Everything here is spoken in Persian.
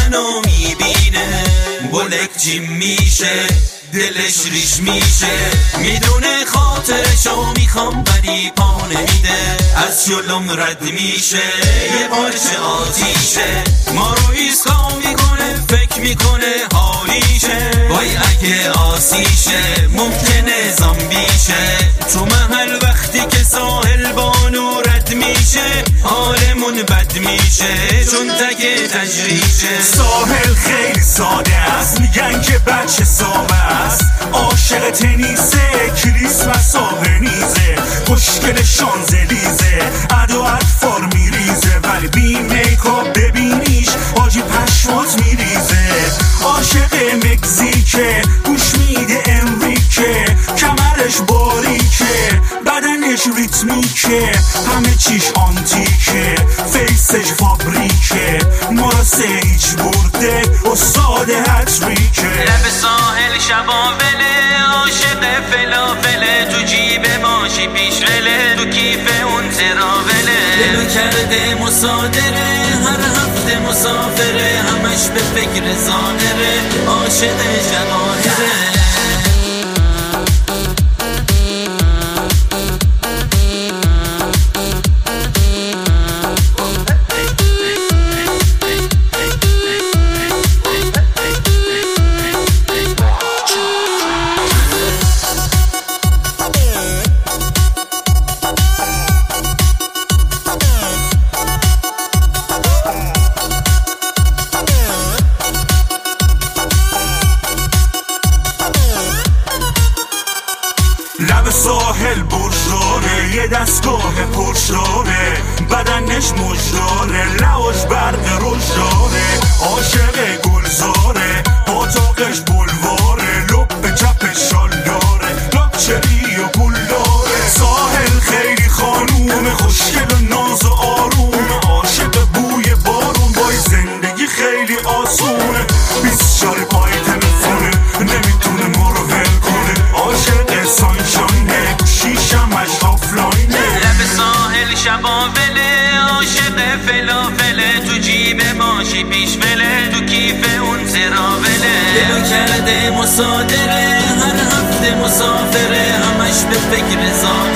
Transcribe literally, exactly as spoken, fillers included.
منو میبینه بلک جیم میشه دلش ریش میشه میدونه خاطرشو میخوام ولی پا نمیده از جلوم رد میشه یه پارچه آتیشه ما رو ایسکا میکنه فکر میکنه حالیشه وای اگه آسیشه ممکنه زامبیشه تو محل وقتی که ساحل بانو رد میشه حالمون بد میشه چون تگ تجریشه. ساحل خیلی ساده است میگن که بچه سابه است عاشق تنیسه کریسمس و ونیزه خوشگل شانزلیزه ادو اطفار میریزه ولی بی میکاپ ببینیش آجی پشمات میریزه عاشق مکزیکه گوش میده امریکه کمرش باریکه بدنش ریتمیکه همه چیش آنتیکه فیسش فابریکه ما را سه هیچ برده استاد هتریکه لب ساحل شباوله عاشق فلافله تو جیب ماشی پیشوله تو کیف اون تراوله دلو کرده مصادره هر هفته مسافره همش به فکر ظاهره عاشق جواهره. لب ساحل برشاره یه دستگاه پرشاره بدنش مجداره لعاش برق روشاره عاشق گلزاره اتاقش بلواره لب چپ شالداره لاکچری و پول داره ساحل خیلی خانوم خوشگل و ناز و آروم عاشق بوی بارون بای زندگی خیلی آسونه بیست شال پای تلفونه نمیتونه ما رو ول کنه عاشق سانشاینه شیشمش آفلاینه لب ساحل شباوله عاشق فلافله تو جیب ماشی پیشوله تو کیف اون تراوله دلو کرده مصادره هر هفته مسافره همش به فکر زاهره